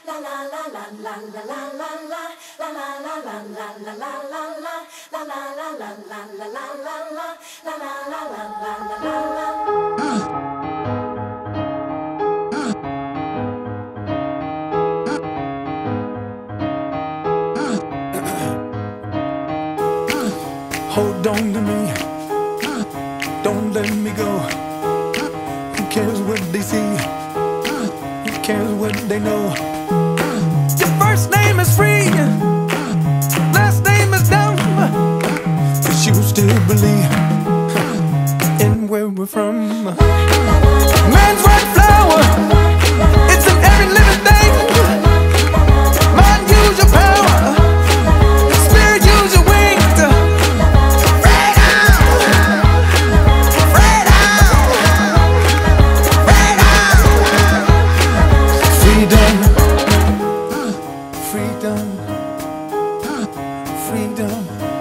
Hold on to me, don't let me go. Who cares what they see? Who cares what they know? Your first name is free, last name is dumb, but you still believe in where we're from. Man's white flower, it's in every living thing. Mind, use your power. Spirit, use your wings. Freedom, freedom, freedom.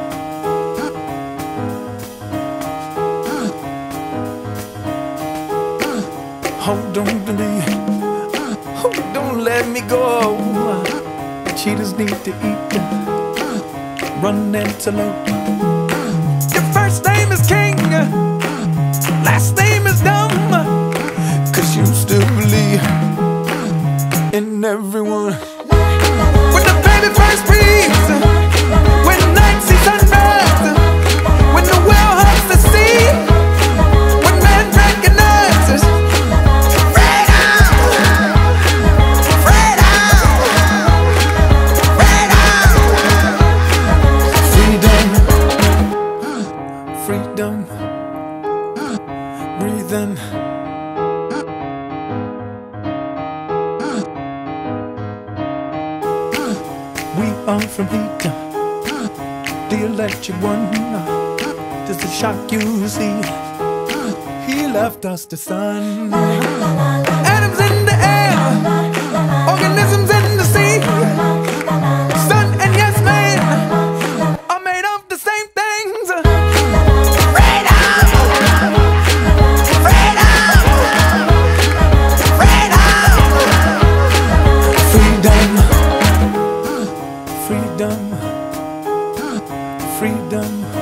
Hold on to me, don't let me go. Cheetahs need to eat, run antelope. Your first name is king, last name is dumb, 'cause you still believe in everyone. When the baby first breathes, when the night sees sunrise, when the whale hugs the sea, when man recognizes freedom, freedom, freedom, freedom, freedom, breathing. We are from heat, the electric one. Just the shock you see. He left us the sun. Atoms in the air, organisms in the sea. Sun and yes man are made of the same things. Freedom, freedom, freedom. Freedom, freedom.